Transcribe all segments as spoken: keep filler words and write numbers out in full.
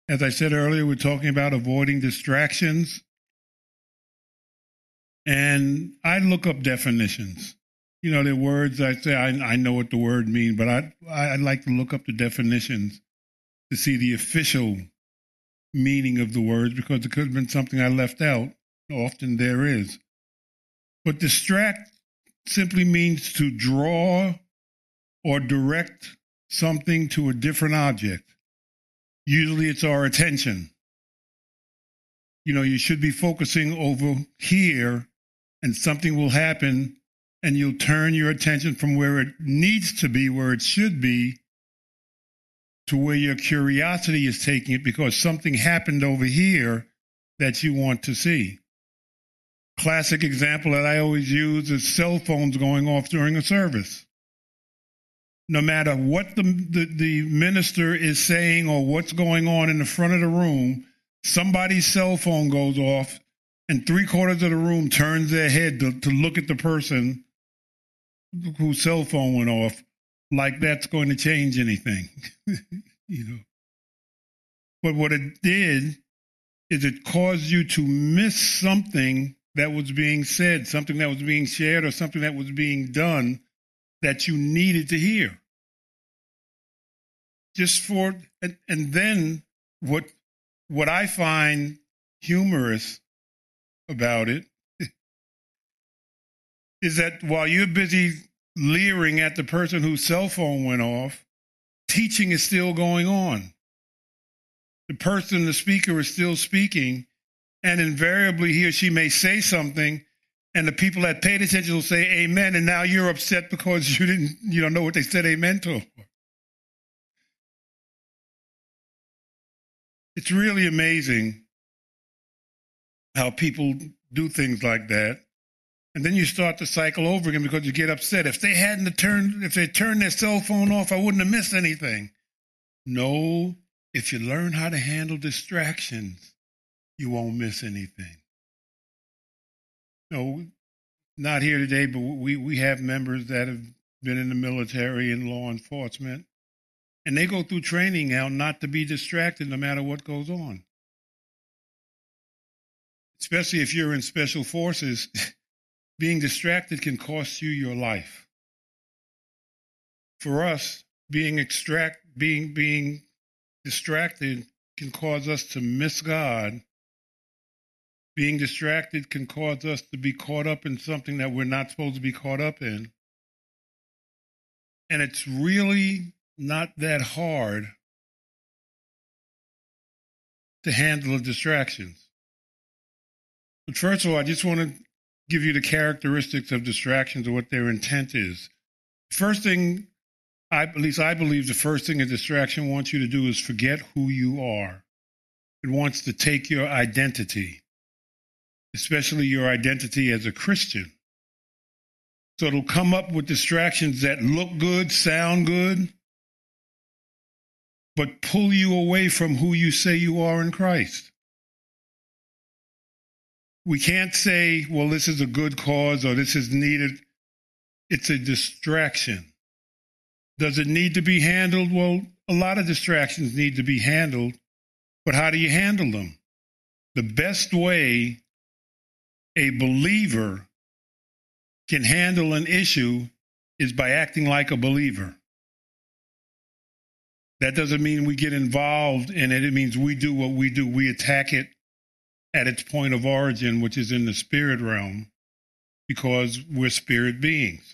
As I said earlier, we're talking about avoiding distractions. And I look up definitions. You know, there are words I say, I, I know what the word means, but I, I like to look up the definitions to see the official meaning of the words, because it could have been something I left out. Often there is. But distract simply means to draw or direct something to a different object. Usually it's our attention. You know, you should be focusing over here, and something will happen, and you'll turn your attention from where it needs to be, where it should be, to where your curiosity is taking it, because something happened over here that you want to see. Classic example that I always use is cell phones going off during a service. No matter what the, the, the minister is saying or what's going on in the front of the room, somebody's cell phone goes off, and three quarters of the room turns their head to, to look at the person whose cell phone went off, like that's going to change anything. You know. But what it did is it caused you to miss something that was being said, something that was being shared, or something that was being done that you needed to hear. Just for, and, and then what what I find humorous about it is that while you're busy leering at the person whose cell phone went off, teaching is still going on. The person, the speaker, is still speaking, and invariably he or she may say something, and the people that paid attention will say amen, and now you're upset because you didn't, you don't know what they said amen to. It's really amazing how people do things like that. And then you start to cycle over again because you get upset. If they hadn't turned, if they turned their cell phone off, I wouldn't have missed anything. No, if you learn how to handle distractions, you won't miss anything. No, not here today, but we, we have members that have been in the military and law enforcement, and they go through training now not to be distracted no matter what goes on. Especially if you're in special forces, being distracted can cost you your life. For us, being extract, being being distracted can cause us to miss God. Being distracted can cause us to be caught up in something that we're not supposed to be caught up in. And it's really not that hard to handle the distractions. But first of all, I just want to give you the characteristics of distractions and what their intent is. First thing, I, at least I believe the first thing a distraction wants you to do is forget who you are. It wants to take your identity, especially your identity as a Christian. So it'll come up with distractions that look good, sound good, but pull you away from who you say you are in Christ. We can't say, well, this is a good cause or this is needed. It's a distraction. Does it need to be handled? Well, a lot of distractions need to be handled, but how do you handle them? The best way a believer can handle an issue is by acting like a believer. That doesn't mean we get involved in it. It means we do what we do. We attack it at its point of origin, which is in the spirit realm, because we're spirit beings.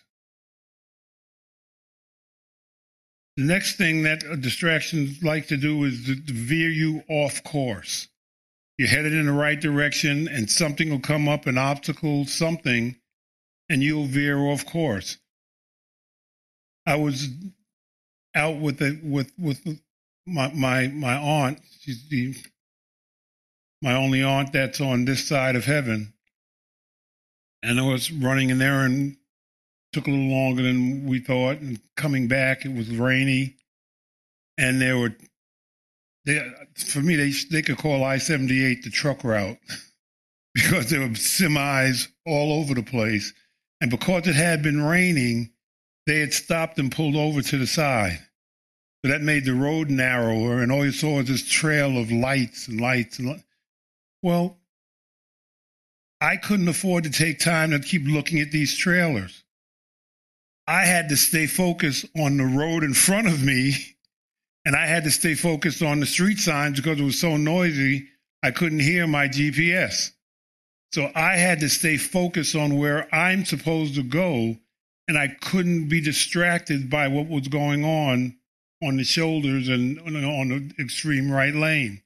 The next thing that distractions like to do is to veer you off course. You're headed in the right direction, and something will come up, an obstacle, something, and you'll veer off course. I was out with the, with with my my my aunt. She's the my only aunt that's on this side of heaven, and I was running in there and took a little longer than we thought. And coming back, it was rainy, and there were they for me they they could call I seventy-eight the truck route because there were semis all over the place, and because it had been raining, they had stopped and pulled over to the side. So that made the road narrower, and all you saw was this trail of lights and lights and lights. Well, I couldn't afford to take time to keep looking at these trailers. I had to stay focused on the road in front of me, and I had to stay focused on the street signs because it was so noisy, I couldn't hear my G P S. So I had to stay focused on where I'm supposed to go, and I couldn't be distracted by what was going on on the shoulders and on the extreme right lane.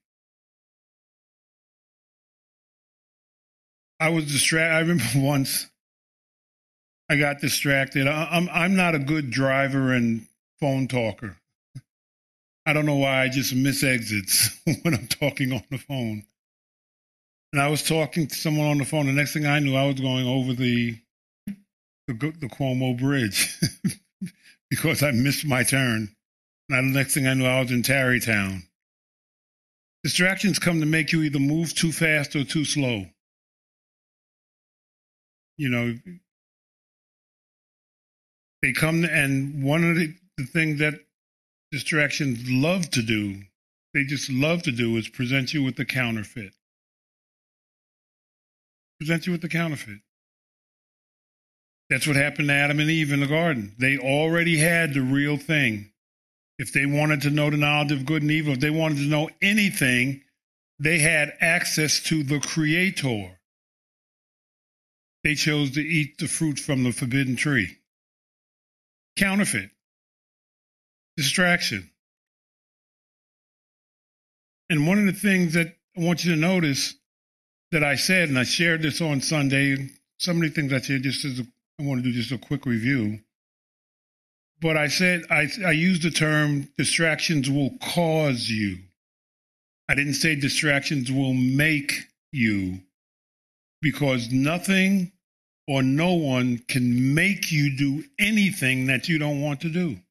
I was distracted. I remember once I got distracted. I'm I'm not a good driver and phone talker. I don't know why I just miss exits when I'm talking on the phone. And I was talking to someone on the phone. The next thing I knew, I was going over the the, the Cuomo Bridge because I missed my turn. And the next thing I knew, I was in Tarrytown. Distractions come to make you either move too fast or too slow. You know, they come, and one of the, the things that distractions love to do, they just love to do, is present you with the counterfeit. Present you with the counterfeit. That's what happened to Adam and Eve in the garden. They already had the real thing. If they wanted to know the knowledge of good and evil, if they wanted to know anything, they had access to the Creator. They chose to eat the fruit from the forbidden tree. Counterfeit. Distraction. And one of the things that I want you to notice that I said, and I shared this on Sunday, some of the things I said, just as a, I want to do just a quick review. But I said, I, I used the term distractions will cause you. I didn't say distractions will make you, because nothing or no one can make you do anything that you don't want to do.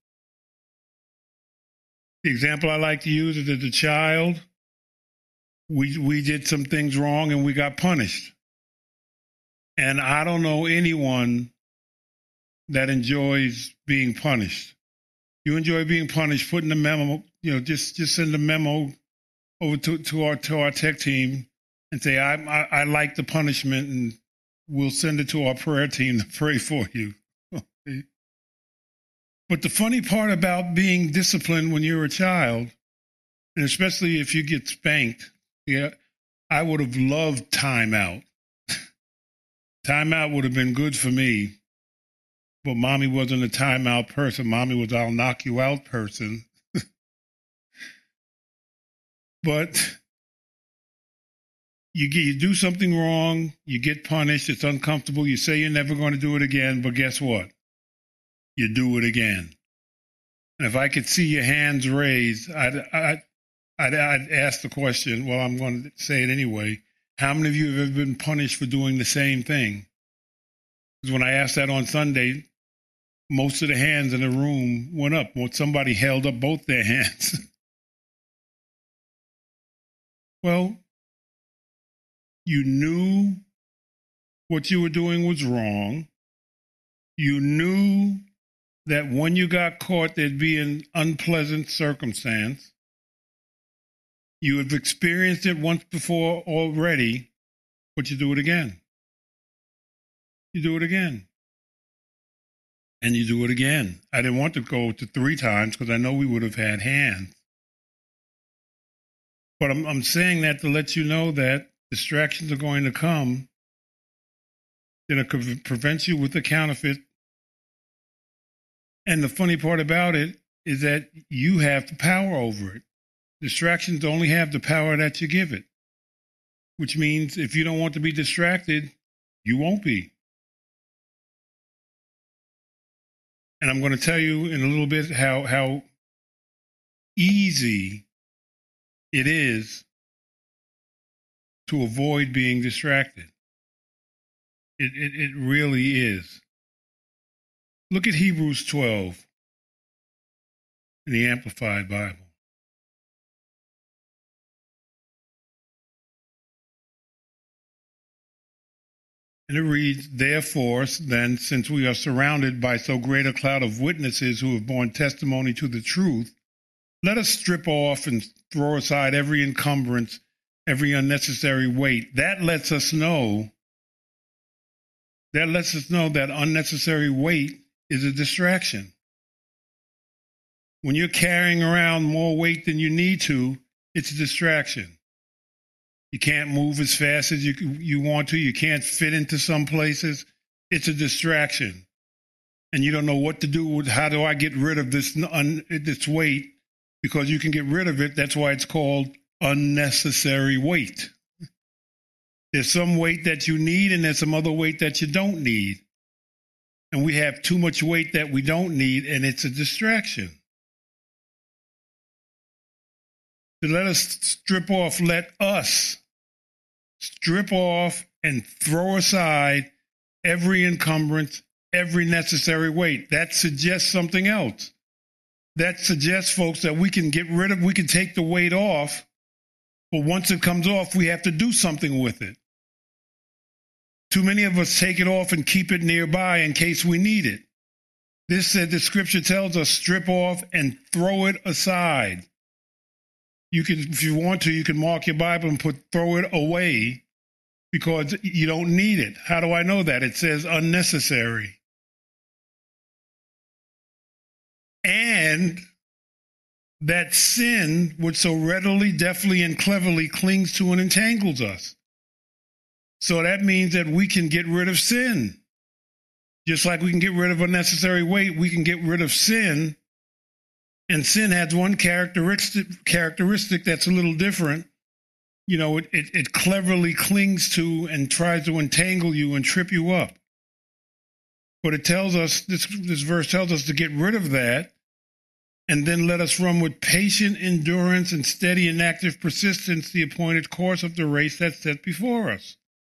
The example I like to use is as a child, we we did some things wrong and we got punished. And I don't know anyone that enjoys being punished. You enjoy being punished, putting the memo, you know, just, just send a memo over to, to our to our tech team and say, I, I I like the punishment, and we'll send it to our prayer team to pray for you. Okay. But the funny part about being disciplined when you're a child, and especially if you get spanked, yeah, I would have loved timeout. Timeout would have been good for me, but mommy wasn't a timeout person. Mommy was I'll knock you out person. But you get, you do something wrong, you get punished, it's uncomfortable, you say you're never going to do it again, but guess what? You do it again. And if I could see your hands raised, I'd, I'd, I'd, I'd ask the question, well, I'm going to say it anyway. How many of you have ever been punished for doing the same thing? Because when I asked that on Sunday, most of the hands in the room went up. Well, somebody held up both their hands. Well, you knew what you were doing was wrong. You knew that when you got caught, there'd be an unpleasant circumstance. You have experienced it once before already, but you do it again. You do it again. And you do it again. I didn't want to go to three times because I know we would have had hands. But I'm, I'm saying that to let you know that distractions are going to come. They're going to prevent you with the counterfeit. And the funny part about it is that you have the power over it. Distractions only have the power that you give it, which means if you don't want to be distracted, you won't be. And I'm going to tell you in a little bit how, how easy it is to avoid being distracted. It, it, it really is. Look at Hebrews twelve in the Amplified Bible. And it reads, therefore, then, since we are surrounded by so great a cloud of witnesses who have borne testimony to the truth, Let us strip off and throw aside every encumbrance, every unnecessary weight. That lets us know, that lets us know that unnecessary weight is a distraction. When you're carrying around more weight than you need to, it's a distraction. You can't move as fast as you you want to. You can't fit into some places. It's a distraction. And you don't know what to do with, how do I get rid of this, un, this weight? Because you can get rid of it. That's why it's called unnecessary weight. There's some weight that you need, and there's some other weight that you don't need. And we have too much weight that we don't need, and it's a distraction. So let us strip off, let us strip off and throw aside every encumbrance, every necessary weight. That suggests something else. That suggests, folks, that we can get rid of, we can take the weight off, but once it comes off, we have to do something with it. Too many of us take it off and keep it nearby in case we need it. This said, the scripture tells us, strip off and throw it aside. You can, if you want to, you can mark your Bible and put throw it away because you don't need it. How do I know that? It says unnecessary. And that sin, which so readily, deftly, and cleverly clings to and entangles us. So that means that we can get rid of sin. Just like we can get rid of unnecessary weight, we can get rid of sin. And sin has one characteristic characteristic that's a little different. You know, it, it, it cleverly clings to and tries to entangle you and trip you up. But it tells us, this, this verse tells us to get rid of that and then let us run with patient endurance and steady and active persistence the appointed course of the race that's set before us.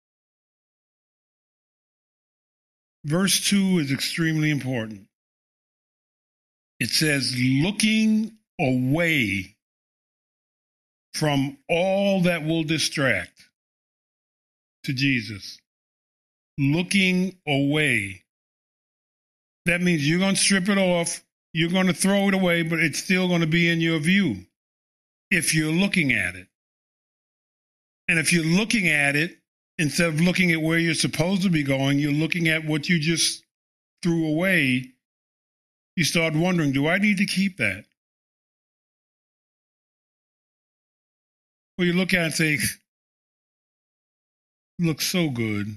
Verse two is extremely important. It says, looking away from all that will distract to Jesus. Looking away. That means you're going to strip it off, you're going to throw it away, but it's still going to be in your view if you're looking at it. And if you're looking at it, instead of looking at where you're supposed to be going, you're looking at what you just threw away. You start wondering, do I need to keep that? Well, you look at it and say, looks so good.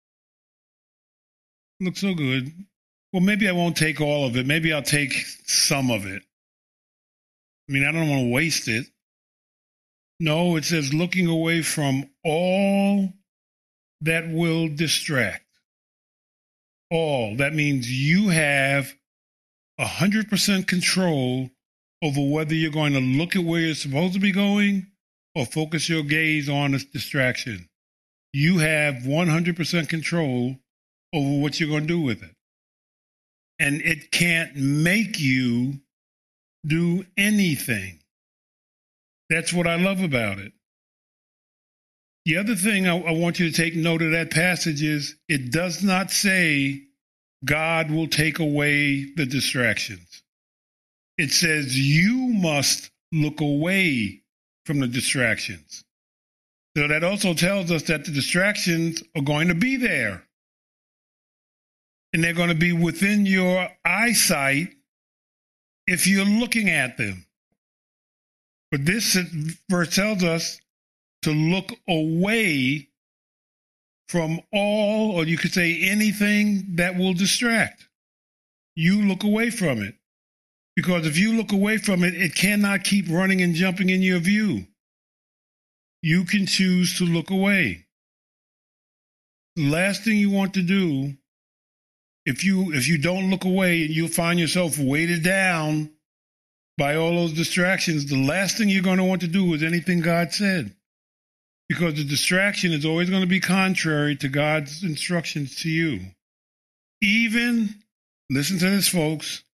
Looks so good. Well, maybe I won't take all of it. Maybe I'll take some of it. I mean, I don't want to waste it. No, it says looking away from all that will distract. All. That means you have one hundred percent control over whether you're going to look at where you're supposed to be going or focus your gaze on a distraction. You have one hundred percent control over what you're going to do with it. And it can't make you do anything. That's what I love about it. The other thing I, I want you to take note of that passage is it does not say God will take away the distractions. It says you must look away from the distractions. So that also tells us that the distractions are going to be there. And they're going to be within your eyesight if you're looking at them. But this verse tells us to look away from all, or you could say anything that will distract. You look away from it. Because if you look away from it, it cannot keep running and jumping in your view. You can choose to look away. The last thing you want to do, if you if you don't look away, you'll find yourself weighted down by all those distractions. The last thing you're going to want to do is anything God said. Because the distraction is always going to be contrary to God's instructions to you. Even, listen to this, folks,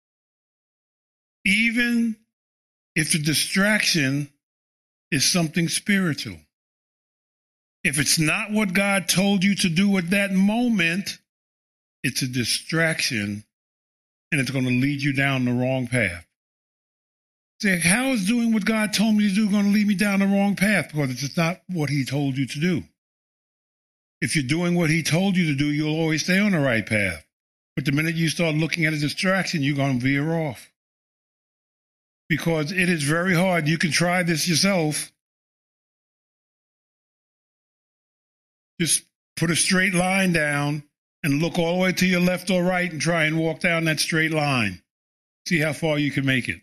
even if the distraction is something spiritual. If it's not what God told you to do at that moment, it's a distraction, and it's going to lead you down the wrong path. Say, how is doing what God told me to do going to lead me down the wrong path? Because it's not what he told you to do. If you're doing what he told you to do, you'll always stay on the right path. But the minute you start looking at a distraction, you're going to veer off. Because it is very hard. You can try this yourself. Just put a straight line down and look all the way to your left or right and try and walk down that straight line. See how far you can make it.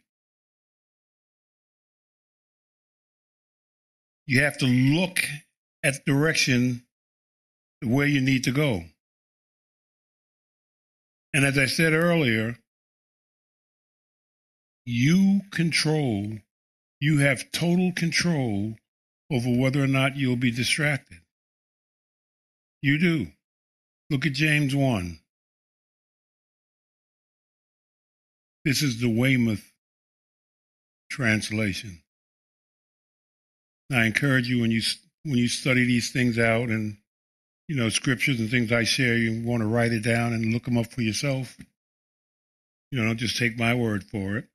You have to look at the direction where you need to go. And as I said earlier, you control, you have total control over whether or not you'll be distracted. You do. Look at James one. This is the Weymouth translation. I encourage you when you when you study these things out and, you know, scriptures and things I share, you want to write it down and look them up for yourself. You know, don't just take my word for it.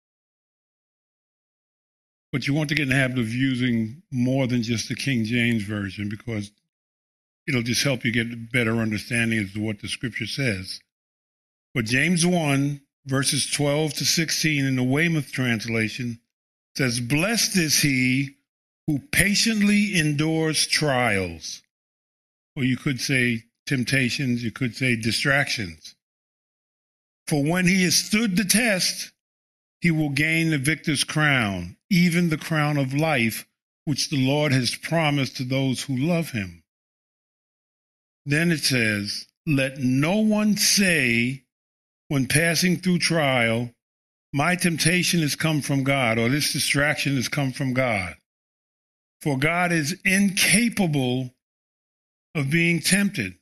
But you want to get in the habit of using more than just the King James Version, because it'll just help you get a better understanding as to what the scripture says. But James one, verses twelve to sixteen in the Weymouth translation says, "Blessed is he who patiently endures trials." Or you could say temptations, you could say distractions. "For when he has stood the test, he will gain the victor's crown, even the crown of life, which the Lord has promised to those who love him." Then it says, "Let no one say when passing through trial, my temptation has come from God," or "this distraction has come from God. For God is incapable of being tempted."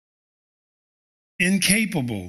Incapable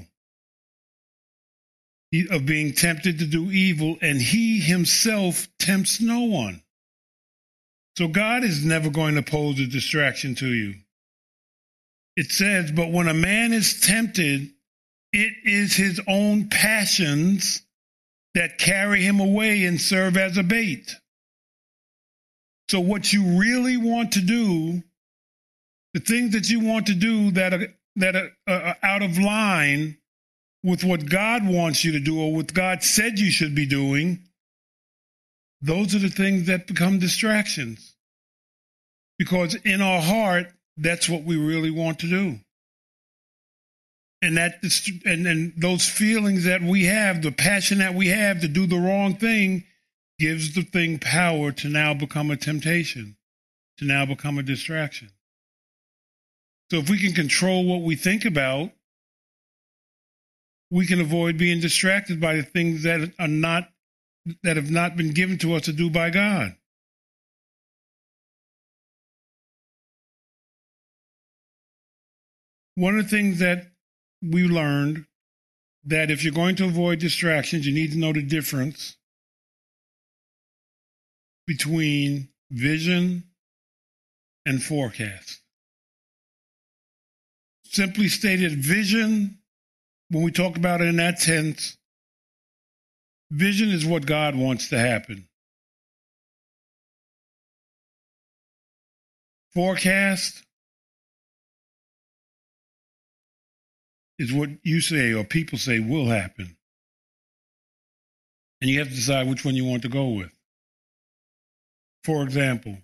of being tempted to do evil, and he himself tempts no one. So God is never going to pose a distraction to you. It says, "But when a man is tempted, it is his own passions that carry him away and serve as a bait." So what you really want to do, the things that you want to do that are, that are, are out of line with what God wants you to do or what God said you should be doing, those are the things that become distractions. Because in our heart, that's what we really want to do. And that and, and those feelings that we have, the passion that we have to do the wrong thing, gives the thing power to now become a temptation, to now become a distraction. So if we can control what we think about, we can avoid being distracted by the things that are not, that have not been given to us to do by God. One of the things that we learned, that if you're going to avoid distractions, you need to know the difference between vision and forecast. Simply stated, vision, when we talk about it in that sense, vision is what God wants to happen. Forecast is what you say or people say will happen. And you have to decide which one you want to go with. For example,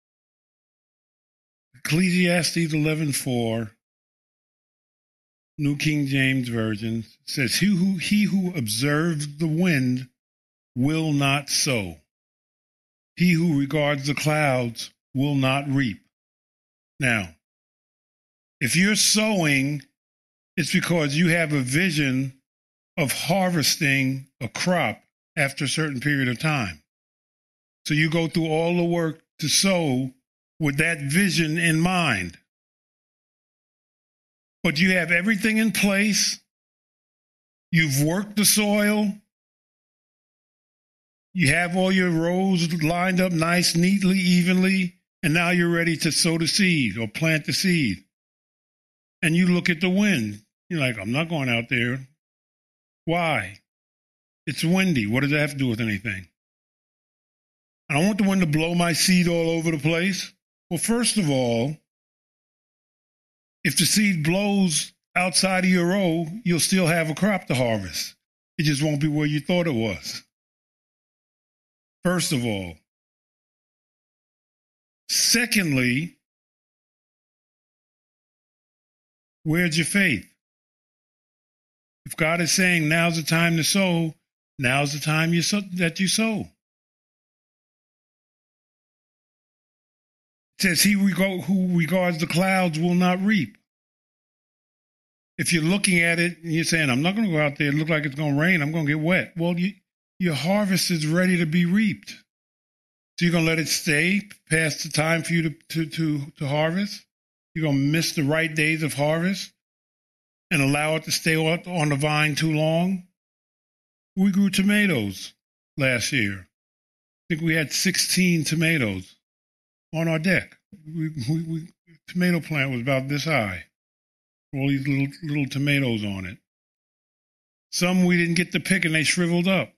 Ecclesiastes eleven four, New King James Version, says, he who, he who observes the wind will not sow. He who regards the clouds will not reap. Now, if you're sowing, it's because you have a vision of harvesting a crop after a certain period of time. So you go through all the work to sow with that vision in mind. But you have everything in place. You've worked the soil. You have all your rows lined up nice, neatly, evenly, and now you're ready to sow the seed or plant the seed. And you look at the wind. You're like, I'm not going out there. Why? It's windy. What does that have to do with anything? I don't want the wind to blow my seed all over the place. Well, first of all, if the seed blows outside of your row, you'll still have a crop to harvest. It just won't be where you thought it was. First of all. Secondly, where's your faith? If God is saying now's the time to sow, now's the time you sow, that you sow. It says he who regards the clouds will not reap. If you're looking at it and you're saying, I'm not going to go out there and look like it's going to rain, I'm going to get wet. Well, you, your harvest is ready to be reaped. So you're going to let it stay past the time for you to, to, to, to harvest? You're going to miss the right days of harvest and allow it to stay on the vine too long? We grew tomatoes last year. I think we had sixteen tomatoes on our deck. We, we, we, tomato plant was about this high. All these little little tomatoes on it. Some we didn't get to pick and they shriveled up.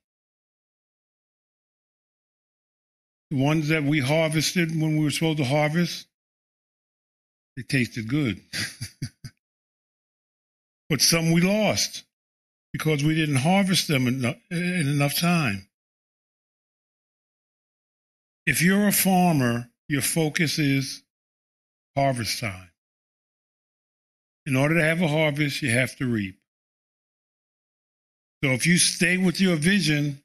The ones that we harvested when we were supposed to harvest, they tasted good. But some we lost because we didn't harvest them in, in enough time. If you're a farmer, your focus is harvest time. In order to have a harvest, you have to reap. So if you stay with your vision,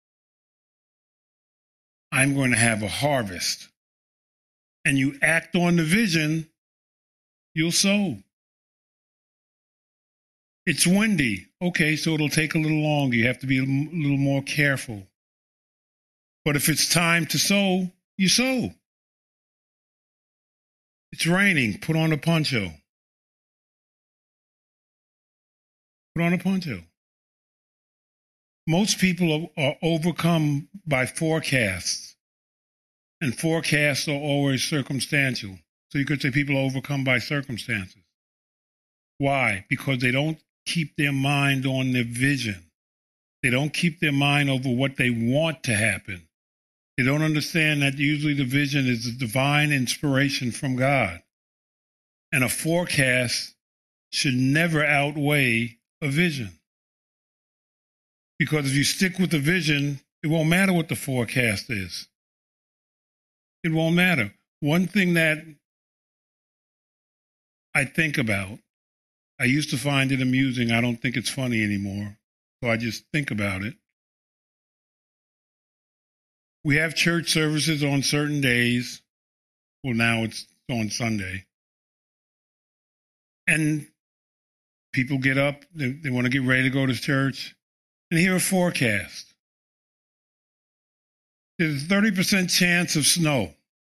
I'm going to have a harvest, and you act on the vision, you'll sow. It's windy. Okay, so it'll take a little longer. You have to be a little more careful. But if it's time to sow, you sow. It's raining. Put on a poncho. Put on a poncho. Most people are, are overcome by forecasts, and forecasts are always circumstantial. So you could say people are overcome by circumstances. Why? Because they don't keep their mind on their vision. They don't keep their mind over what they want to happen. They don't understand that usually the vision is a divine inspiration from God. And a forecast should never outweigh a vision. Because if you stick with the vision, it won't matter what the forecast is. It won't matter. One thing that I think about, I used to find it amusing. I don't think it's funny anymore. So I just think about it. We have church services on certain days. Well, now it's on Sunday. And people get up, they, they want to get ready to go to church, and hear a forecast. There's a thirty percent chance of snow.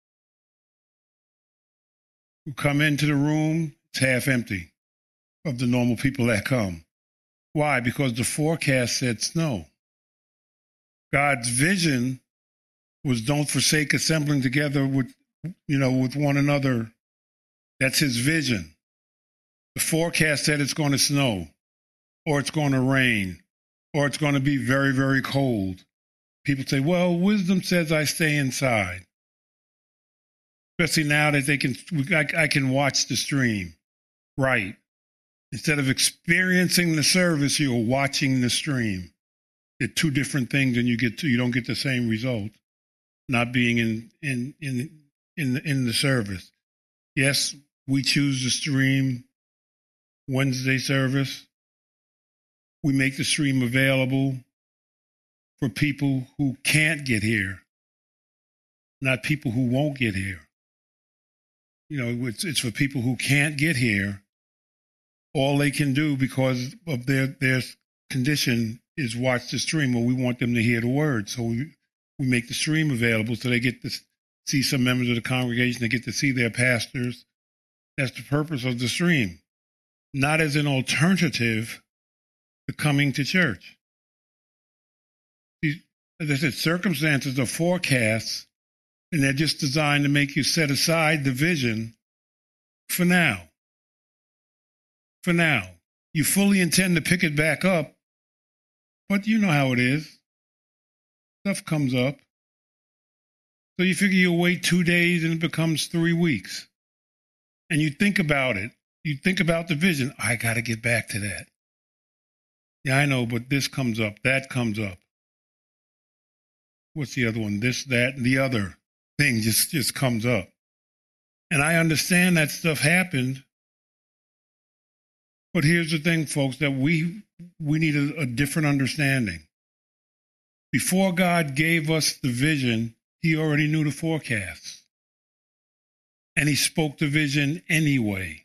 You come into the room, it's half empty of the normal people that come. Why? Because the forecast said snow. God's vision was don't forsake assembling together with, you know, with one another. That's his vision. The forecast said it's going to snow, or it's going to rain, or it's going to be very, very cold. People say, well, wisdom says I stay inside. Especially now that they can, I, I can watch the stream. Right. Instead of experiencing the service, you're watching the stream. They're two different things, and you get to, you don't get the same result. Not being in in in in the, in the service. Yes, we choose the stream Wednesday service. We make the stream available for people who can't get here, not people who won't get here. You know, it's it's for people who can't get here. All they can do because of their their condition is watch the stream. Well, we want them to hear the word, so we we make the stream available so they get to see some members of the congregation. They get to see their pastors. That's the purpose of the stream, not as an alternative to coming to church. As I said, circumstances are forecasts, and they're just designed to make you set aside the vision for now. For now. You fully intend to pick it back up, but you know how it is. Stuff comes up. So you figure you'll wait two days and it becomes three weeks. And you think about it. You think about the vision. I got to get back to that. Yeah, I know, but this comes up. That comes up. What's the other one? This, that, and the other thing just, just comes up. And I understand that stuff happened. But here's the thing, folks, that we we need a, a different understanding. Before God gave us the vision, he already knew the forecast. And he spoke the vision anyway.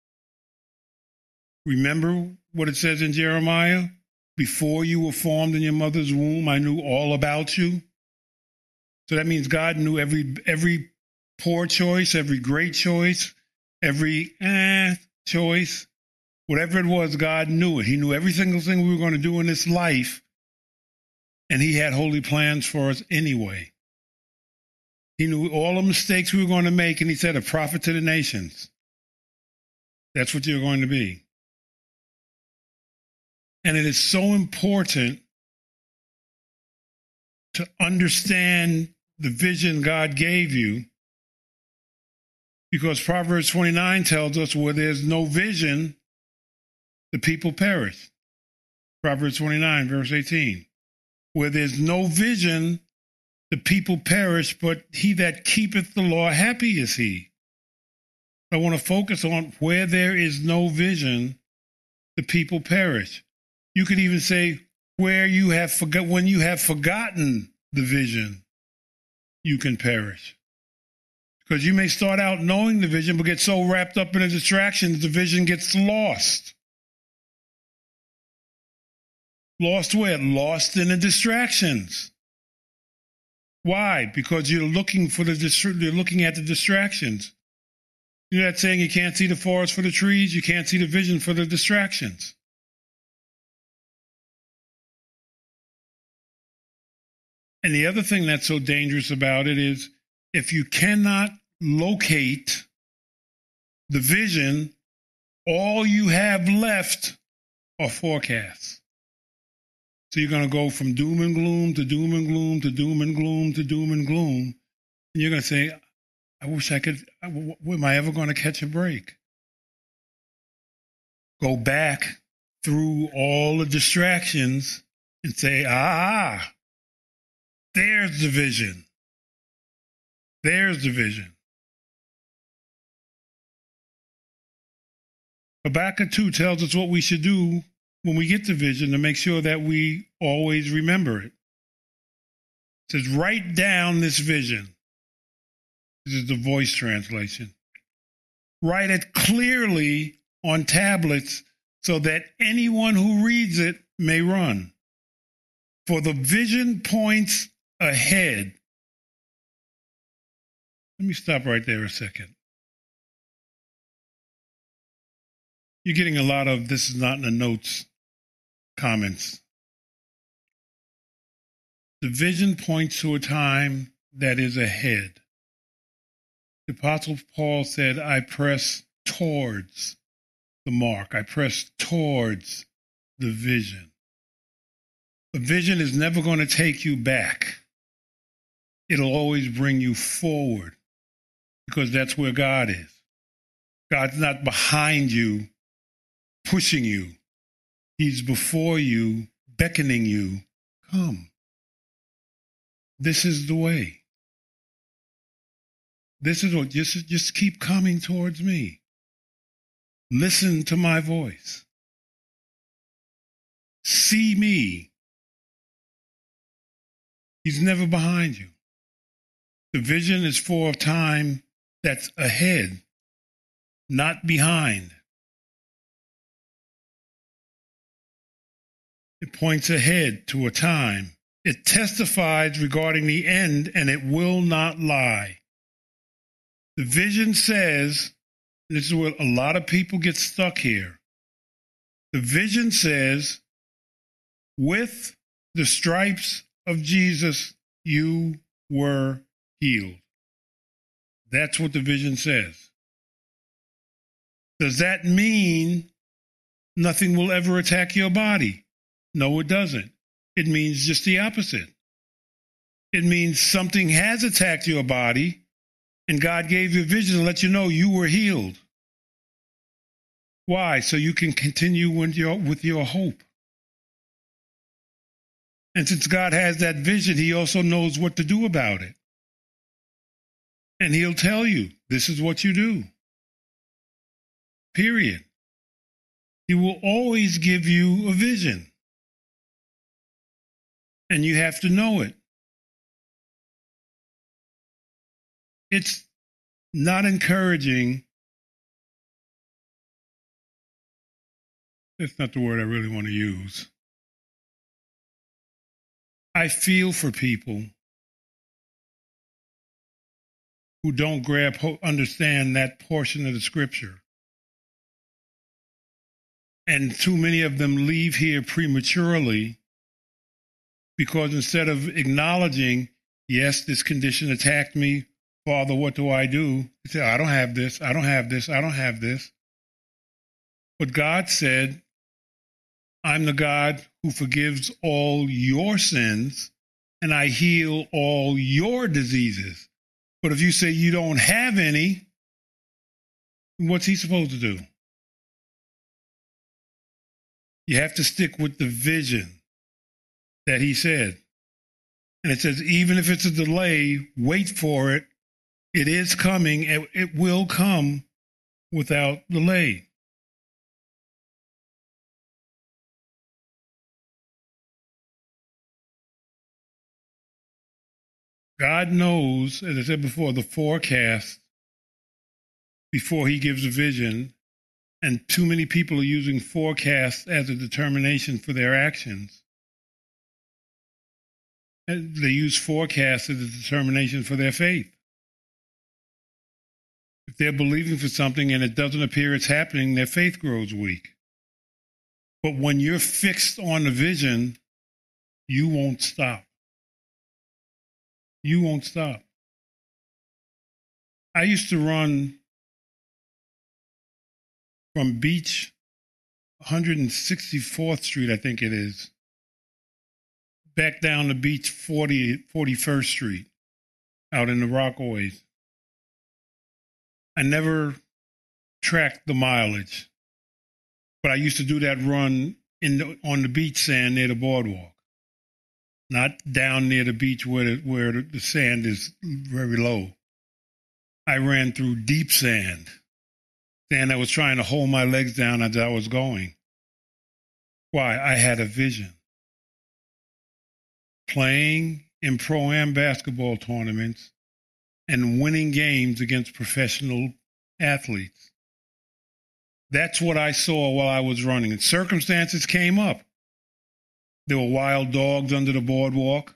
Remember what it says in Jeremiah? Before you were formed in your mother's womb, I knew all about you. So that means God knew every every poor choice, every great choice, every eh choice. Whatever it was, God knew it. He knew every single thing we were going to do in this life, and he had holy plans for us anyway. He knew all the mistakes we were going to make, and he said, a prophet to the nations. That's what you're going to be. And it is so important to understand the vision God gave you, because Proverbs twenty-nine tells us where there's no vision, the people perish. Proverbs twenty-nine, verse eighteen. Where there's no vision, the people perish, but he that keepeth the law, happy is he. I want to focus on where there is no vision, the people perish. You could even say where you have forgot, when you have forgotten the vision, you can perish. Because you may start out knowing the vision, but get so wrapped up in the distractions, the vision gets lost. Lost where? Lost in the distractions. Why? Because you're looking for the you're looking at the distractions. You know that saying, you can't see the forest for the trees, you can't see the vision for the distractions. And the other thing that's so dangerous about it is if you cannot locate the vision, all you have left are forecasts. So you're going to go from doom and gloom to doom and gloom to doom and gloom to doom and gloom. And you're going to say, I wish I could, am I ever going to catch a break? Go back through all the distractions and say, ah, there's the vision. There's the vision. Habakkuk two tells us what we should do when we get the vision to make sure that we always remember it. It says, write down this vision. This is the Voice translation. Write it clearly on tablets so that anyone who reads it may run. For the vision points ahead. Let me stop right there a second. You're getting a lot of this is not in the notes comments. The vision points to a time that is ahead. The Apostle Paul said, I press towards the mark. I press towards the vision. A vision is never going to take you back. It'll always bring you forward because that's where God is. God's not behind you, pushing you. He's before you, beckoning you. Come. This is the way. This is what, just, just keep coming towards me. Listen to my voice. See me. He's never behind you. The vision is for a time that's ahead, not behind. It points ahead to a time. It testifies regarding the end, and it will not lie. The vision says, this is where a lot of people get stuck here. The vision says, with the stripes of Jesus, you were healed. That's what the vision says. Does that mean nothing will ever attack your body? No, it doesn't. It means just the opposite. It means something has attacked your body, and God gave you a vision to let you know you were healed. Why? So you can continue with your, with your hope. And since God has that vision, he also knows what to do about it. And he'll tell you, this is what you do. Period. He will always give you a vision. And you have to know it. It's not encouraging. That's not the word I really want to use. I feel for people who don't grab, understand that portion of the scripture. And too many of them leave here prematurely because instead of acknowledging, yes, this condition attacked me, Father, what do I do? They say, I don't have this, I don't have this, I don't have this. But God said, I'm the God who forgives all your sins, and I heal all your diseases. But if you say you don't have any, what's he supposed to do? You have to stick with the vision that he said. And it says, even if it's a delay, wait for it. It is coming, and it will come without delay. God knows, as I said before, the forecast before he gives a vision, and too many people are using forecasts as a determination for their actions. And they use forecasts as a determination for their faith. If they're believing for something and it doesn't appear it's happening, their faith grows weak. But when you're fixed on the vision, you won't stop. You won't stop. I used to run from Beach, one hundred sixty-fourth Street, I think it is, back down to Beach forty, forty-first Street, out in the Rockaways. I never tracked the mileage, but I used to do that run in the, on the beach sand near the boardwalk. Not down near the beach where the, where the sand is very low. I ran through deep sand, sand that was trying to hold my legs down as I was going. Why? I had a vision. Playing in pro-am basketball tournaments and winning games against professional athletes. That's what I saw while I was running. And circumstances came up. There were wild dogs under the boardwalk.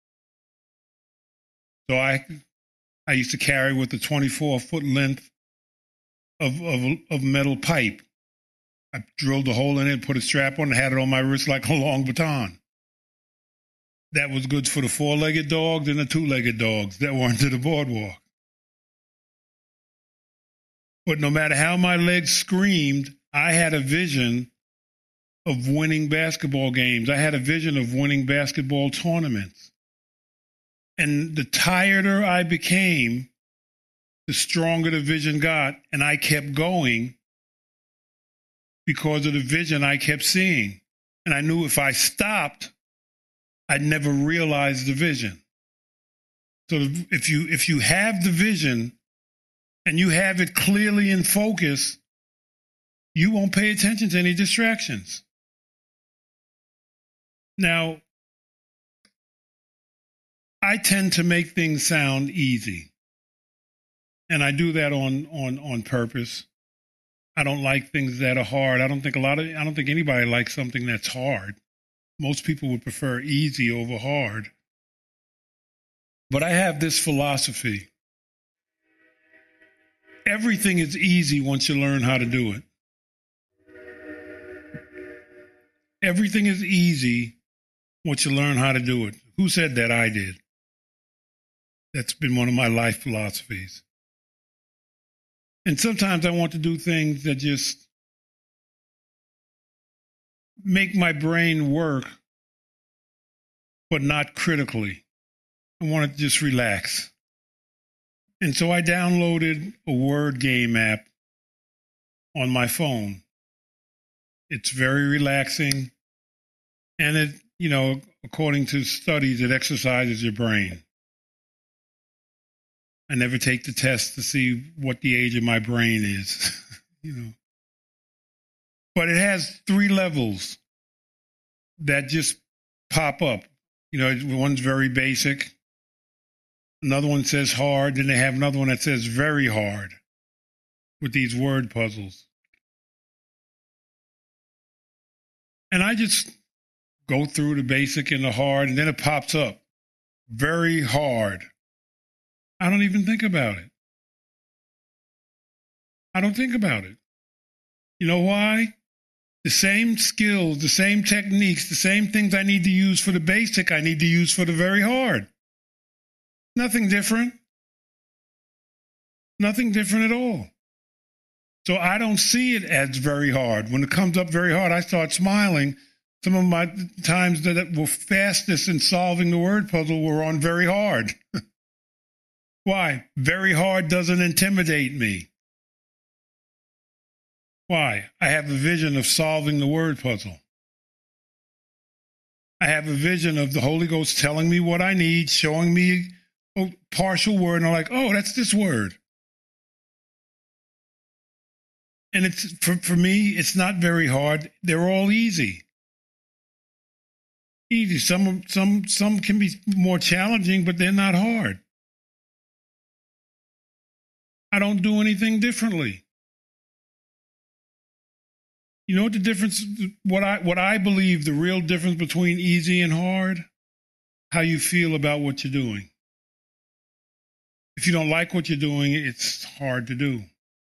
So I I used to carry with a twenty-four foot length of, of, of metal pipe. I drilled a hole in it, put a strap on, and had it on my wrist like a long baton. That was good for the four-legged dogs and the two-legged dogs that were under the boardwalk. But no matter how my legs screamed, I had a vision of winning basketball games. I had a vision of winning basketball tournaments. And the tireder I became, the stronger the vision got, and I kept going because of the vision I kept seeing. And I knew if I stopped, I'd never realize the vision. So if you if you have the vision and you have it clearly in focus, you won't pay attention to any distractions. Now, I tend to make things sound easy. And I do that on, on, on purpose. I don't like things that are hard. I don't think a lot of I don't think anybody likes something that's hard. Most people would prefer easy over hard. But I have this philosophy. Everything is easy once you learn how to do it. Everything is easy once you learn how to do it. Who said that? I did. That's been one of my life philosophies. And sometimes I want to do things that just make my brain work, but not critically. I wanted to just relax. And so I downloaded a word game app on my phone. It's very relaxing. And it, you know, according to studies, it exercises your brain. I never take the test to see what the age of my brain is, you know. But it has three levels that just pop up. You know, one's very basic. Another one says hard. Then they have another one that says very hard with these word puzzles. And I just go through the basic and the hard, and then it pops up. Very hard. I don't even think about it. I don't think about it. You know why? The same skills, the same techniques, the same things I need to use for the basic, I need to use for the very hard. Nothing different. Nothing different at all. So I don't see it as very hard. When it comes up very hard, I start smiling. Some of my times that were fastest in solving the word puzzle were on very hard. Why? Very hard doesn't intimidate me. Why? I have a vision of solving the word puzzle. I have a vision of the Holy Ghost telling me what I need, showing me a partial word, and I'm like, oh, that's this word. And it's for, for me, it's not very hard. They're all easy. Easy. Some some some can be more challenging, but they're not hard. I don't do anything differently. You know what the difference, what I what I believe the real difference between easy and hard? How you feel about what you're doing. If you don't like what you're doing, it's hard to do.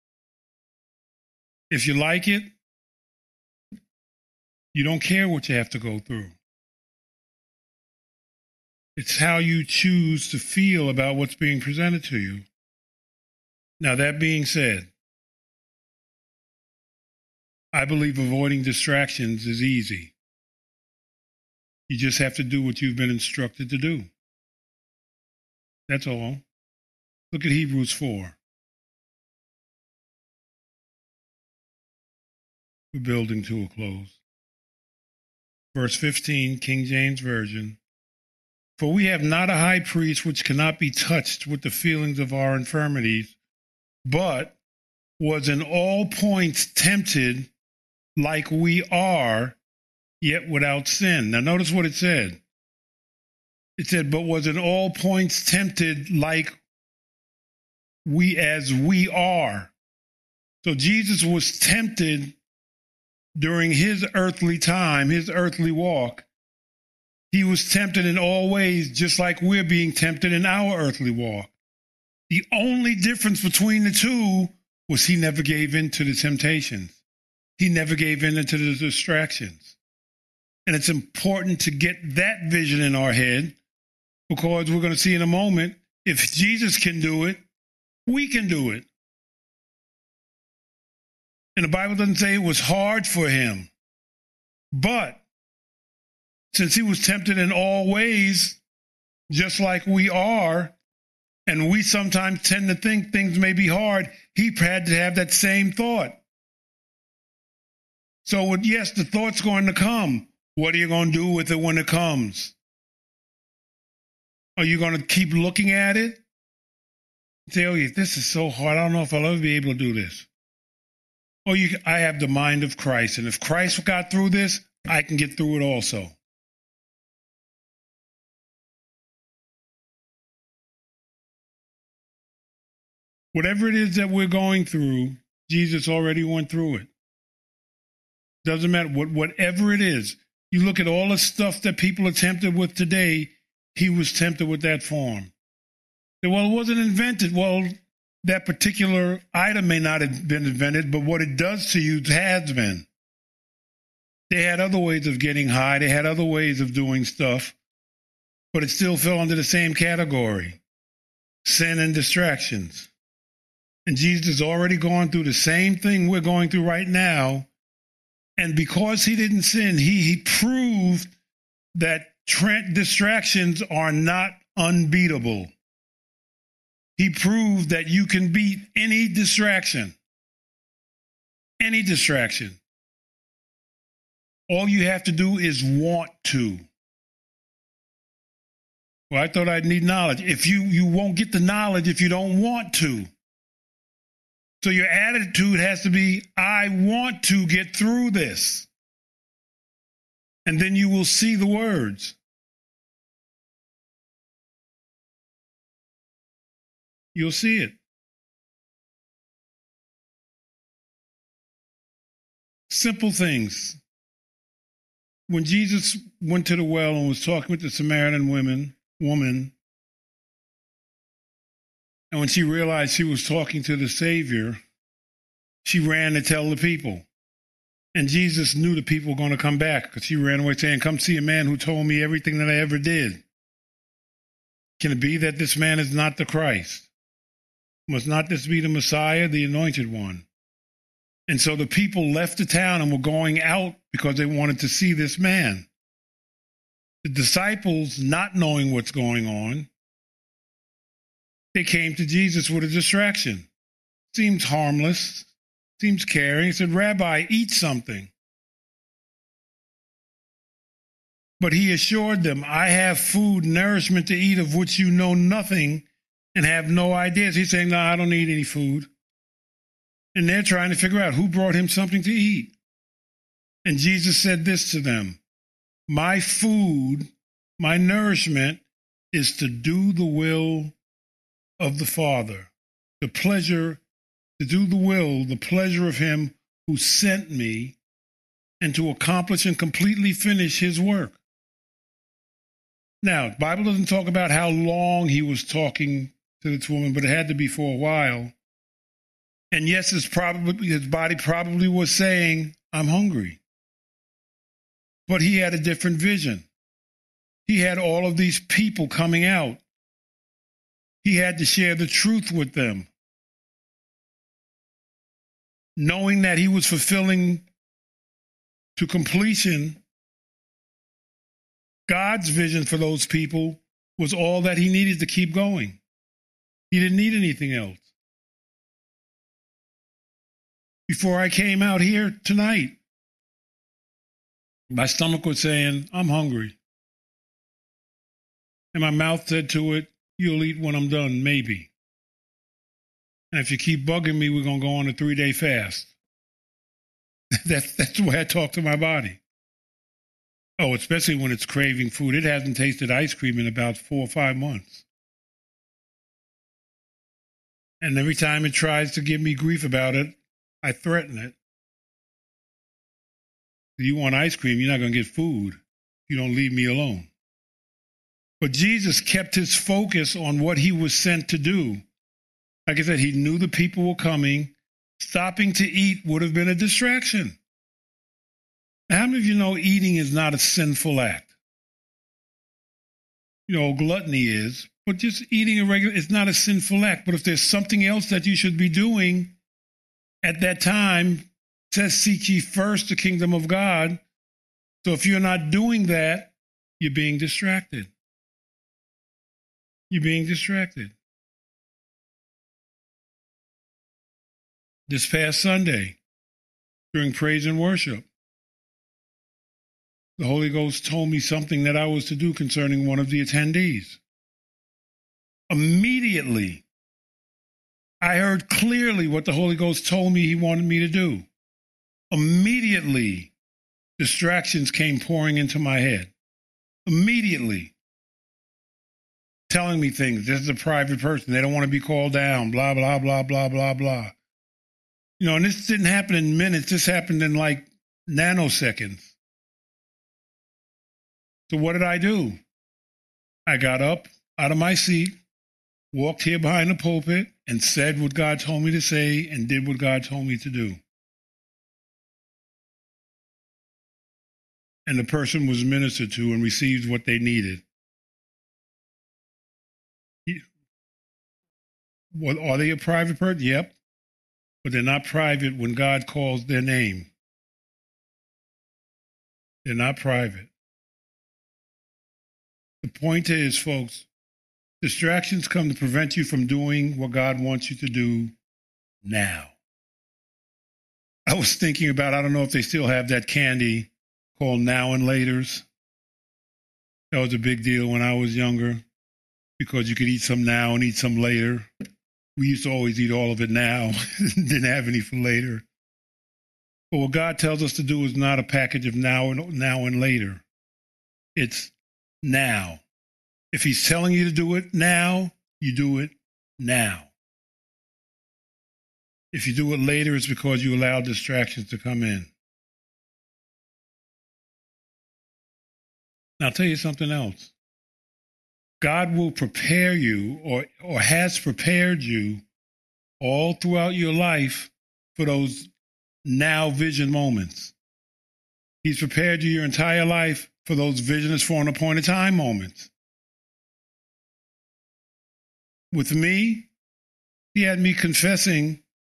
If you like it, you don't care what you have to go through. It's how you choose to feel about what's being presented to you. Now, that being said, I believe avoiding distractions is easy. You just have to do what you've been instructed to do. That's all. Look at Hebrews four. We're building to a close. Verse fifteen, King James Version. For we have not a high priest which cannot be touched with the feelings of our infirmities, but was in all points tempted like we are, yet without sin. Now notice what it said. It said, but was in all points tempted like we as we are. So Jesus was tempted during his earthly time, his earthly walk. He was tempted in all ways, just like we're being tempted in our earthly walk. The only difference between the two was he never gave in to the temptations. He never gave in to the distractions. And it's important to get that vision in our head, because we're going to see in a moment, if Jesus can do it, we can do it. And the Bible doesn't say it was hard for him. But since he was tempted in all ways, just like we are, and we sometimes tend to think things may be hard, he had to have that same thought. So, yes, the thought's going to come. What are you going to do with it when it comes? Are you going to keep looking at it? Say, oh, yeah, this is so hard. I don't know if I'll ever be able to do this. Or you, I have the mind of Christ, and if Christ got through this, I can get through it also. Whatever it is that we're going through, Jesus already went through it. Doesn't matter what, whatever it is. You look at all the stuff that people are tempted with today, he was tempted with that form. Well, it wasn't invented. Well, that particular item may not have been invented, but what it does to you has been. They had other ways of getting high. They had other ways of doing stuff, but it still fell under the same category, sin and distractions. And Jesus has already gone through the same thing we're going through right now. And because he didn't sin, he, he proved that tra- distractions are not unbeatable. He proved that you can beat any distraction. Any distraction. All you have to do is want to. Well, I thought I'd need knowledge. If you, you won't get the knowledge if you don't want to. So your attitude has to be, I want to get through this. And then you will see the words. You'll see it. Simple things. When Jesus went to the well and was talking with the Samaritan women, woman, and when she realized she was talking to the Savior, she ran to tell the people. And Jesus knew the people were going to come back because she ran away saying, come see a man who told me everything that I ever did. Can it be that this man is not the Christ? Must not this be the Messiah, the anointed one? And so the people left the town and were going out because they wanted to see this man. The disciples, not knowing what's going on, they came to Jesus with a distraction. Seems harmless, seems caring. He said, Rabbi, eat something. But he assured them, I have food, nourishment to eat of which you know nothing and have no ideas. He's saying, no, I don't need any food. And they're trying to figure out who brought him something to eat. And Jesus said this to them, my food, my nourishment is to do the will of the Father, the pleasure, to do the will, the pleasure of him who sent me, and to accomplish and completely finish his work. Now, the Bible doesn't talk about how long he was talking to this woman, but it had to be for a while. And yes, his, probably, his body probably was saying, I'm hungry. But he had a different vision. He had all of these people coming out. He had to share the truth with them. Knowing that he was fulfilling to completion God's vision for those people was all that he needed to keep going. He didn't need anything else. Before I came out here tonight, my stomach was saying, I'm hungry. And my mouth said to it, you'll eat when I'm done, maybe. And if you keep bugging me, we're going to go on a three-day fast. that's, that's the way I talk to my body. Oh, especially when it's craving food. It hasn't tasted ice cream in about four or five months. And every time it tries to give me grief about it, I threaten it. If you want ice cream, you're not going to get food. You don't leave me alone. But Jesus kept his focus on what he was sent to do. Like I said, he knew the people were coming. Stopping to eat would have been a distraction. Now, how many of you know eating is not a sinful act? You know, gluttony is, but just eating a regular, it's not a sinful act. But if there's something else that you should be doing at that time, it says, seek ye first the kingdom of God. So if you're not doing that, you're being distracted. You're being distracted. This past Sunday, during praise and worship, the Holy Ghost told me something that I was to do concerning one of the attendees. Immediately, I heard clearly what the Holy Ghost told me he wanted me to do. Immediately, distractions came pouring into my head. Immediately. Telling me things. This is a private person. They don't want to be called down. Blah, blah, blah, blah, blah, blah. You know, and this didn't happen in minutes. This happened in like nanoseconds. So what did I do? I got up out of my seat, walked here behind the pulpit, and said what God told me to say and did what God told me to do. And the person was ministered to and received what they needed. Well, are they a private person? Yep. But they're not private when God calls their name. They're not private. The point is, folks, Distractions come to prevent you from doing what God wants you to do now. I was thinking about, I don't know if they still have that candy called Now and Laters. That was a big deal when I was younger because you could eat some now and eat some later. We used to always eat all of it now, didn't have any for later. But what God tells us to do is not a package of now and now and later. It's now. If he's telling you to do it now, you do it now. If you do it later, it's because you allow distractions to come in. Now, I'll tell you something else. God will prepare you or, or has prepared you all throughout your life for those now vision moments. He's prepared you your entire life for those visions for an appointed time moments. With me, he had me confessing,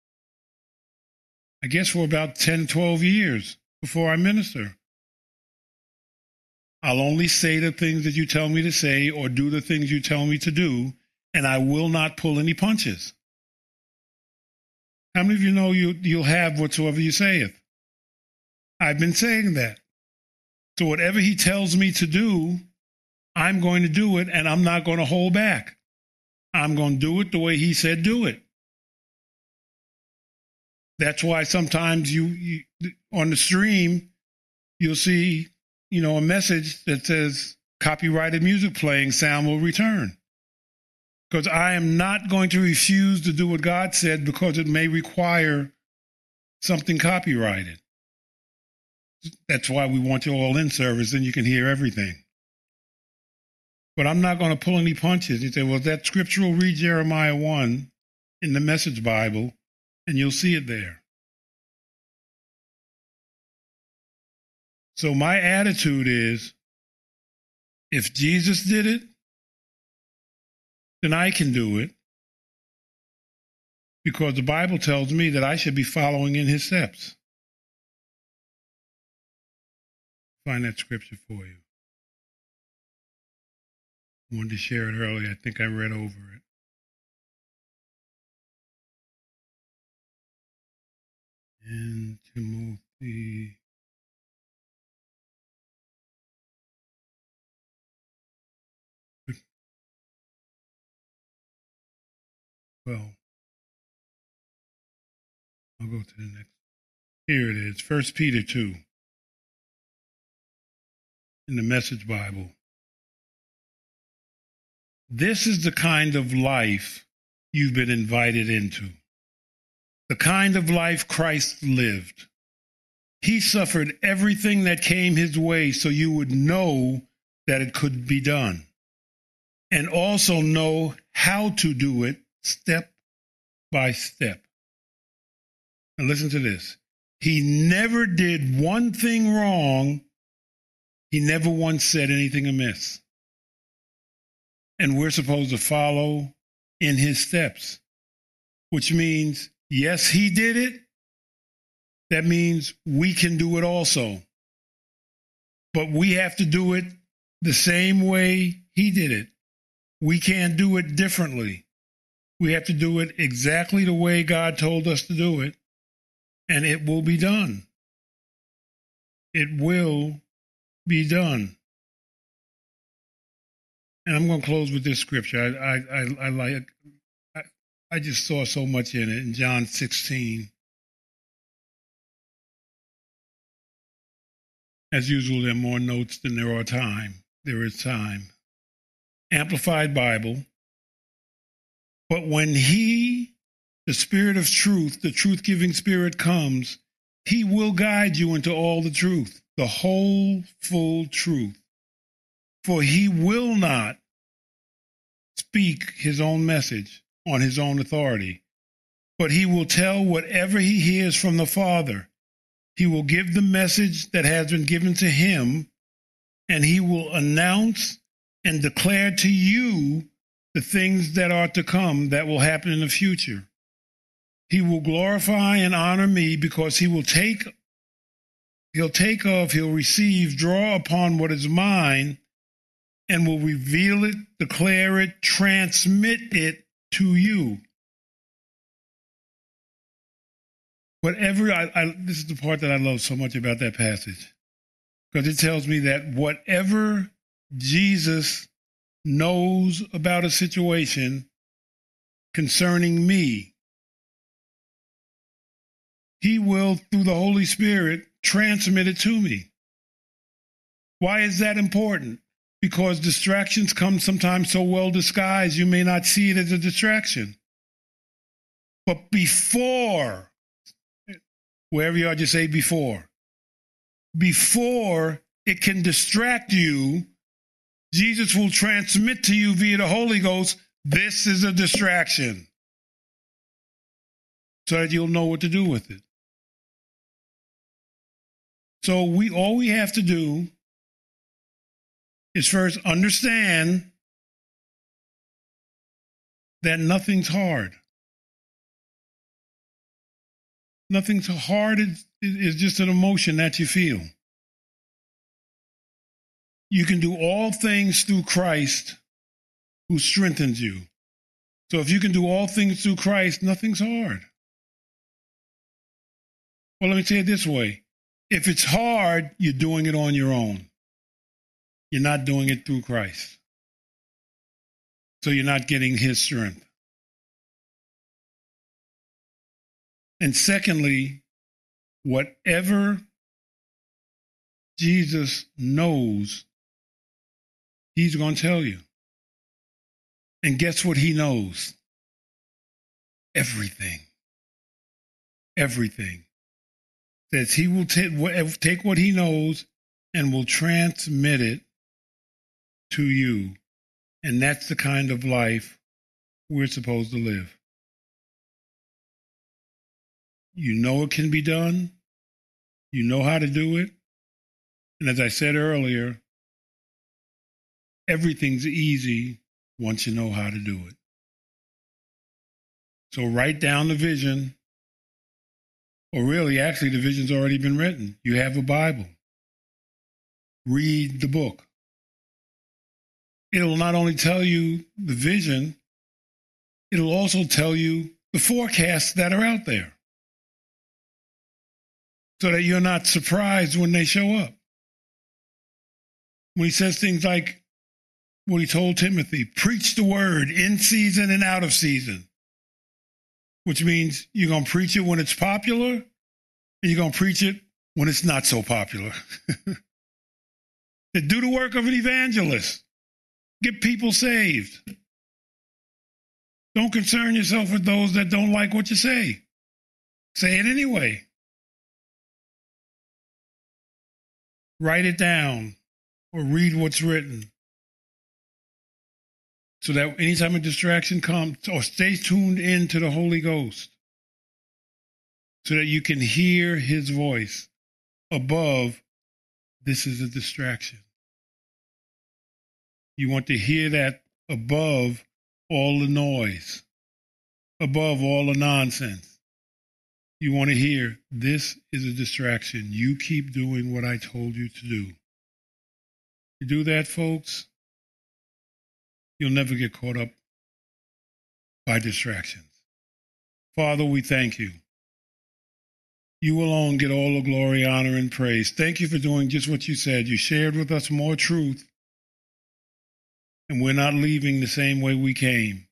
I guess, for about ten, twelve years before I minister. I'll only say the things that you tell me to say or do the things you tell me to do, and I will not pull any punches. How many of you know you, you'll have whatsoever you saith? I've been saying that. So whatever he tells me to do, I'm going to do it, and I'm not going to hold back. I'm going to do it the way he said do it. That's why sometimes you, you on the stream, you'll see, you know, a message that says copyrighted music playing, sound will return. Because I am not going to refuse to do what God said because it may require something copyrighted. That's why we want you all in service, and you can hear everything. But I'm not going to pull any punches. You say, well, that scriptural, read Jeremiah one in the Message Bible, and you'll see it there. So my attitude is, if Jesus did it, then I can do it, because the Bible tells me that I should be following in his steps. Find that scripture for you. I wanted to share it earlier. I think I read over it. And Timothy. Well, I'll go to the next. Here it is, First Peter two, in the Message Bible. This is the kind of life you've been invited into. The kind of life Christ lived. He suffered everything that came his way so you would know that it could be done, and also know how to do it step by step. And listen to this. He never did one thing wrong. He never once said anything amiss. And we're supposed to follow in his steps, which means, yes, he did it. That means we can do it also. But we have to do it the same way he did it. We can't do it differently. We have to do it exactly the way God told us to do it, and it will be done. It will be done. And I'm going to close with this scripture. I I I, I like. I, I just saw so much in it in John sixteen. As usual, there are more notes than there are time. There is time. Amplified Bible. But when he, the Spirit of truth, the truth-giving Spirit comes, he will guide you into all the truth, the whole full truth. For he will not speak his own message on his own authority, but he will tell whatever he hears from the Father. He will give the message that has been given to him, and he will announce and declare to you the things that are to come that will happen in the future. He will glorify and honor me because he will take, he'll take of, he'll receive, draw upon what is mine, and will reveal it, declare it, transmit it to you. Whatever, I, I, this is the part that I love so much about that passage, because it tells me that whatever Jesus knows about a situation concerning me, he will, through the Holy Spirit, transmit it to me. Why is that important? Because distractions come sometimes so well disguised, you may not see it as a distraction. But before, wherever you are, just say before. Before it can distract you, Jesus will transmit to you via the Holy Ghost, this is a distraction, so that you'll know what to do with it. So we all we have to do is first understand that nothing's hard. Nothing's hard. It's, it's just an emotion that you feel. You can do all things through Christ who strengthens you. So if you can do all things through Christ, nothing's hard. Well, let me say it this way. If it's hard, you're doing it on your own. You're not doing it through Christ. So you're not getting his strength. And secondly, whatever Jesus knows, he's going to tell you. And guess what he knows? Everything. Everything. Says he will t- take what he knows and will transmit it to you. And that's the kind of life we're supposed to live. You know it can be done. You know how to do it. And as I said earlier, everything's easy once you know how to do it. So write down the vision. Or really, actually, the vision's already been written. You have a Bible. Read the book. It'll not only tell you the vision, it'll also tell you the forecasts that are out there, so that you're not surprised when they show up. When he says things like what he told Timothy, preach the word in season and out of season, which means you're going to preach it when it's popular and you're going to preach it when it's not so popular. Do the work of an evangelist. Get people saved. Don't concern yourself with those that don't like what you say. Say it anyway. Write it down or read what's written, so that anytime a distraction comes, or stay tuned in to the Holy Ghost, so that you can hear his voice above, this is a distraction. You want to hear that above all the noise, above all the nonsense. You want to hear, this is a distraction. You keep doing what I told you to do. You do that, folks, you'll never get caught up by distractions. Father, we thank you. You alone get all the glory, honor, and praise. Thank you for doing just what you said. You shared with us more truth, and we're not leaving the same way we came.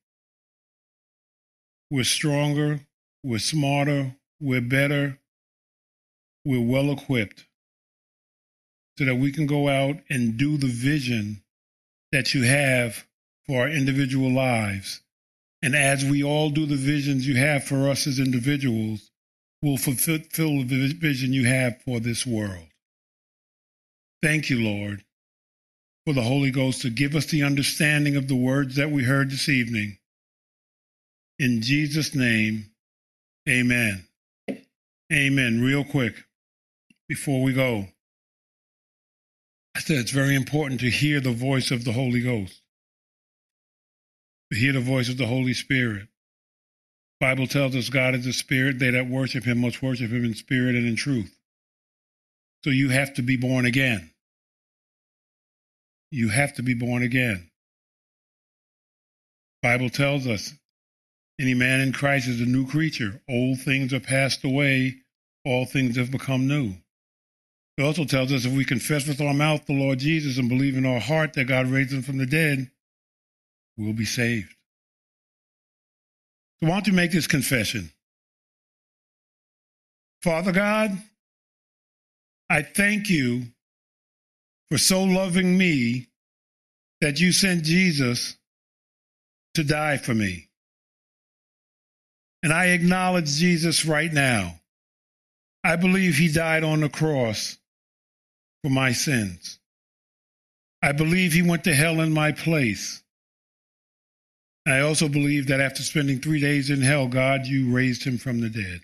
We're stronger, we're smarter, we're better, we're well equipped, so that we can go out and do the vision that you have for our individual lives. And as we all do the visions you have for us as individuals, we'll fulfill the vision you have for this world. Thank you, Lord, for the Holy Ghost to give us the understanding of the words that we heard this evening. In Jesus' name, amen. Amen. Real quick, before we go, I said it's very important to hear the voice of the Holy Ghost, to hear the voice of the Holy Spirit. The Bible tells us God is a spirit. They that worship him must worship him in spirit and in truth. So you have to be born again. You have to be born again. The Bible tells us, any man in Christ is a new creature. Old things are passed away. All things have become new. It also tells us if we confess with our mouth the Lord Jesus and believe in our heart that God raised him from the dead, we'll be saved. So why don't you make this confession? Father God, I thank you for so loving me that you sent Jesus to die for me. And I acknowledge Jesus right now. I believe he died on the cross for my sins. I believe he went to hell in my place. I also believe that after spending three days in hell, God, you raised him from the dead.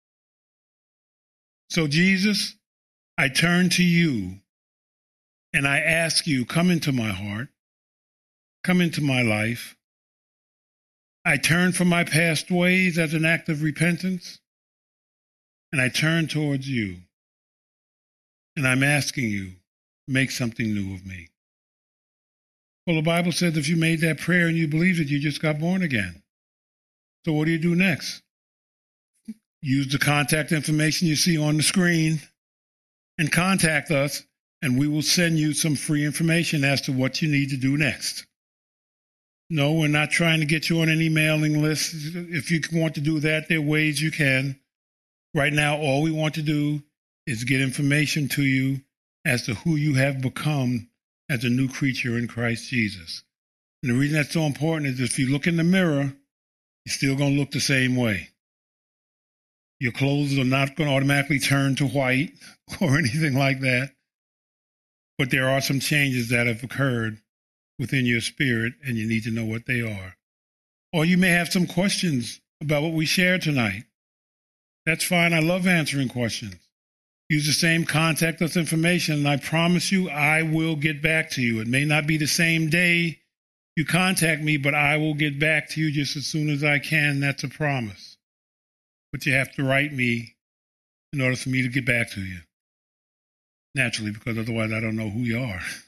So Jesus, I turn to you and I ask you, come into my heart, come into my life. I turn from my past ways as an act of repentance, and I turn towards you. And I'm asking you, make something new of me. Well, the Bible says if you made that prayer and you believed it, you just got born again. So what do you do next? Use the contact information you see on the screen and contact us, and we will send you some free information as to what you need to do next. No, we're not trying to get you on any mailing list. If you want to do that, there are ways you can. Right now, all we want to do is get information to you as to who you have become as a new creature in Christ Jesus. And the reason that's so important is if you look in the mirror, you're still going to look the same way. Your clothes are not going to automatically turn to white or anything like that. But there are some changes that have occurred within your spirit, and you need to know what they are. Or you may have some questions about what we shared tonight. That's fine. I love answering questions. Use the same contact us information, and I promise you I will get back to you. It may not be the same day you contact me, but I will get back to you just as soon as I can. That's a promise. But you have to write me in order for me to get back to you. Naturally, because otherwise I don't know who you are.